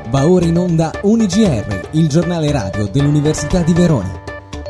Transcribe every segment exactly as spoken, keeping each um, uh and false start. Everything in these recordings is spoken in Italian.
Va ora in onda U N I G R, il giornale radio dell'Università di Verona.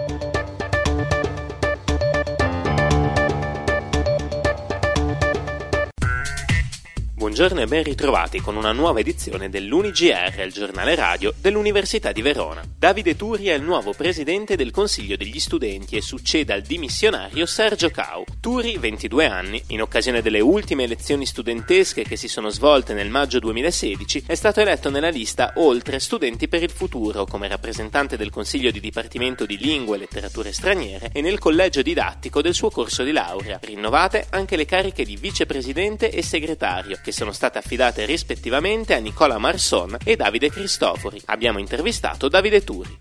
Buongiorno e ben ritrovati con una nuova edizione dell'U N I G R, il giornale radio dell'Università di Verona. Davide Turi è il nuovo presidente del Consiglio degli Studenti e succede al dimissionario Sergio Cau. Turi, ventidue anni, in occasione delle ultime elezioni studentesche che si sono svolte nel maggio duemilasedici, è stato eletto nella lista Oltre Studenti per il Futuro come rappresentante del Consiglio di Dipartimento di Lingue e Letterature Straniere e nel collegio didattico del suo corso di laurea. Rinnovate anche le cariche di vicepresidente e segretario, che sono state affidate rispettivamente a Nicola Marson e Davide Cristofori. Abbiamo intervistato Davide Turi.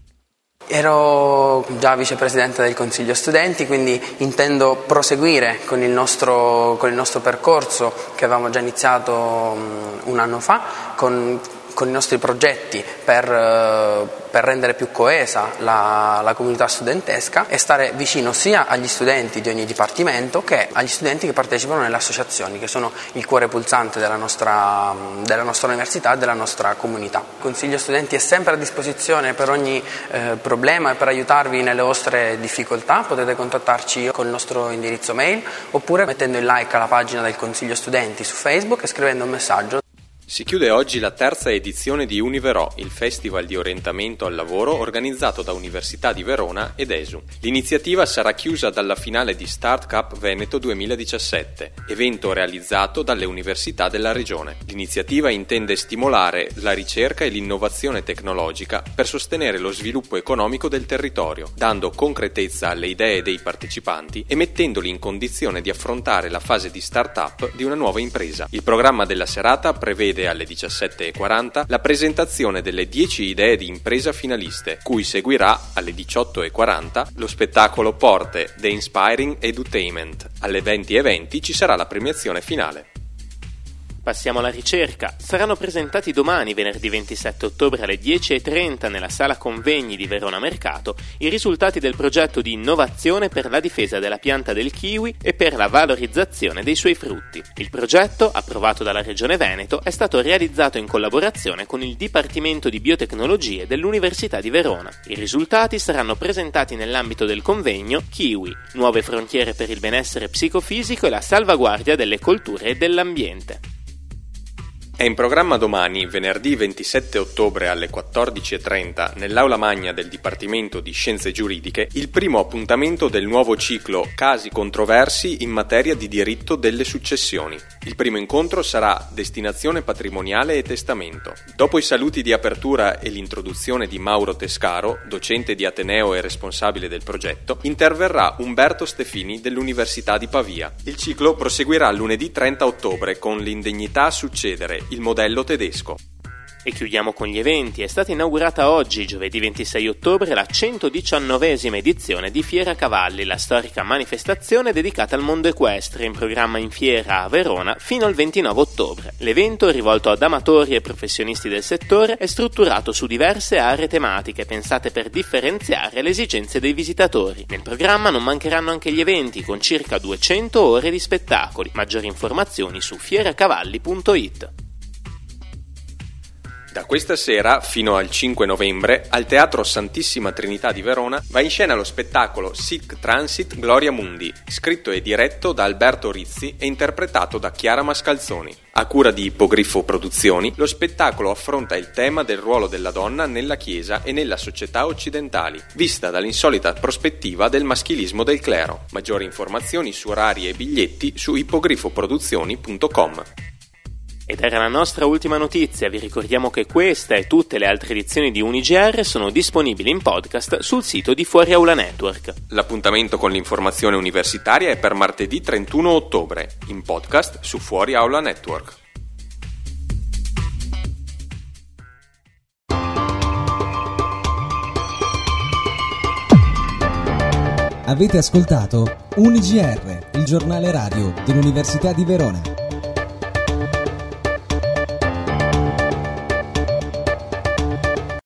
Ero già vicepresidente del Consiglio Studenti, quindi intendo proseguire con il nostro, con il nostro percorso che avevamo già iniziato um, un anno fa, con, con i nostri progetti per, uh, per rendere più coesa la, la comunità studentesca e stare vicino sia agli studenti di ogni dipartimento che agli studenti che partecipano nelle associazioni, che sono il cuore pulsante della nostra, della nostra università e della nostra comunità. Il Consiglio Studenti è sempre a disposizione per ogni eh, problema e per aiutarvi nelle vostre difficoltà. Potete contattarci con il nostro indirizzo mail oppure mettendo il like alla pagina del Consiglio Studenti su Facebook e scrivendo un messaggio. Si chiude oggi la terza edizione di Univerò, il festival di orientamento al lavoro organizzato da Università di Verona ed E S U. L'iniziativa sarà chiusa dalla finale di Start Cup Veneto duemiladiciassette, evento realizzato dalle università della regione. L'iniziativa intende stimolare la ricerca e l'innovazione tecnologica per sostenere lo sviluppo economico del territorio, dando concretezza alle idee dei partecipanti e mettendoli in condizione di affrontare la fase di start-up di una nuova impresa. Il programma della serata prevede alle diciassette e quaranta la presentazione delle dieci idee di impresa finaliste, cui seguirà alle diciotto e quaranta lo spettacolo Porte The Inspiring Edutainment. Alle venti e venti ci sarà la premiazione finale. Passiamo alla ricerca. Saranno presentati domani, venerdì ventisette ottobre alle dieci e trenta nella sala convegni di Verona Mercato i risultati del progetto di innovazione per la difesa della pianta del kiwi e per la valorizzazione dei suoi frutti. Il progetto, approvato dalla Regione Veneto, è stato realizzato in collaborazione con il Dipartimento di Biotecnologie dell'Università di Verona. I risultati saranno presentati nell'ambito del convegno Kiwi, nuove frontiere per il benessere psicofisico e la salvaguardia delle colture e dell'ambiente. È in programma domani, venerdì ventisette ottobre alle quattordici e trenta, nell'aula magna del Dipartimento di Scienze Giuridiche, il primo appuntamento del nuovo ciclo Casi controversi in materia di diritto delle successioni. Il primo incontro sarà Destinazione patrimoniale e testamento. Dopo i saluti di apertura e l'introduzione di Mauro Tescaro, docente di Ateneo e responsabile del progetto, interverrà Umberto Stefini dell'Università di Pavia. Il ciclo proseguirà lunedì trenta ottobre con L'indegnità a succedere, il modello tedesco. E chiudiamo con gli eventi. È stata inaugurata oggi, giovedì ventisei ottobre, la centodiciannovesima edizione di Fiera Cavalli, la storica manifestazione dedicata al mondo equestre, in programma in fiera a Verona fino al ventinove ottobre. L'evento, rivolto ad amatori e professionisti del settore, è strutturato su diverse aree tematiche pensate per differenziare le esigenze dei visitatori. Nel programma non mancheranno anche gli eventi, con circa duecento ore di spettacoli. Maggiori informazioni su fieracavalli punto it. Da questa sera, fino al cinque novembre, al Teatro Santissima Trinità di Verona va in scena lo spettacolo Sic Transit Gloria Mundi, scritto e diretto da Alberto Rizzi e interpretato da Chiara Mascalzoni. A cura di Ippogrifo Produzioni, lo spettacolo affronta il tema del ruolo della donna nella Chiesa e nella società occidentali, vista dall'insolita prospettiva del maschilismo del clero. Maggiori informazioni su orari e biglietti su ippogrifoproduzioni punto com. Ed era la nostra ultima notizia. Vi ricordiamo che questa e tutte le altre edizioni di U N I G R sono disponibili in podcast sul sito di Fuori Aula Network. L'appuntamento con l'informazione universitaria è per martedì trentuno ottobre, in podcast su Fuori Aula Network. Avete ascoltato U N I G R, il giornale radio dell'Università di Verona.